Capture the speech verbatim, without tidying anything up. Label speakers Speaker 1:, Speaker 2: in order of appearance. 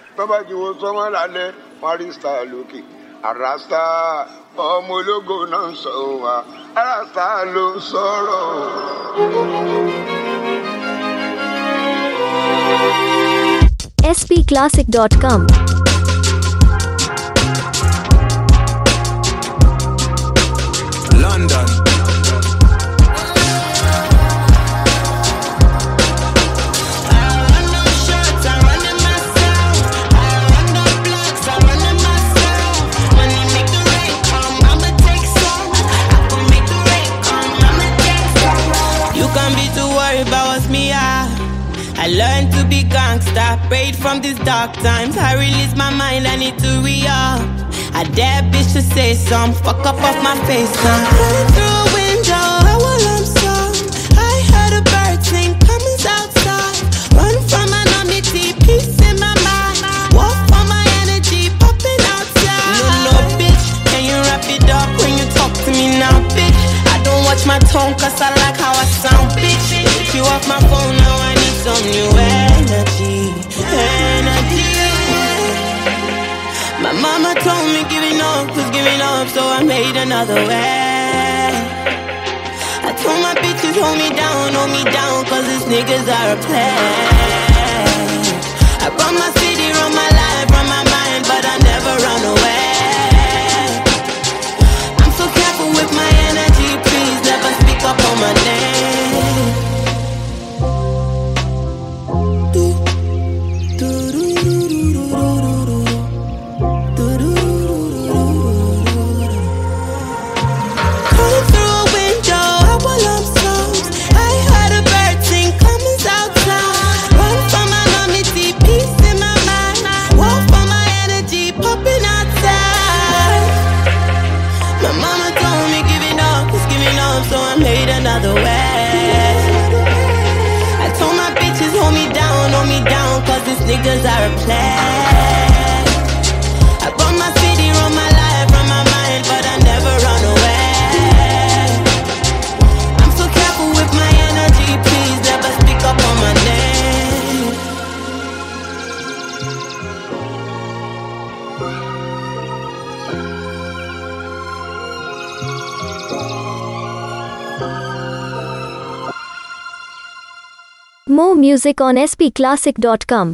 Speaker 1: bàbá jí wo sọ́mọ́ lálẹ́ wọ́n rí star lókè àràsà ọmọ ológo náà ń sọ wá àràsà ló ń sọ̀rọ̀.
Speaker 2: S P classic dot com
Speaker 3: London.
Speaker 4: I learned to be gangsta, prayed from these dark times. I release my mind, I need to re-up. I dare bitch to say some, fuck up off my face now. Running through a window, I will lump some. I heard a bird sing, coming outside. Run from anonymity, peace in my mind. Walk for my energy, popping outside. No, no, bitch, can you wrap it up when you talk to me now, bitch? I don't watch my tone, cause I like how I sound, bitch. If you off my phone now, I need some new energy, energy. My mama told me giving up was giving up, so I made another way. I told my bitches hold me down, hold me down, cause these niggas are a play. I run my city, run my life, run my mind, but I never run away. I'm so careful with my energy, please never speak up on my name. Another way. I told my bitches hold me down, hold me down, cause these niggas are a play. I run my city, run my life, run my mind, but I never run away. I'm so careful with my energy, please never speak up on my name.
Speaker 2: More music on S P classic dot com.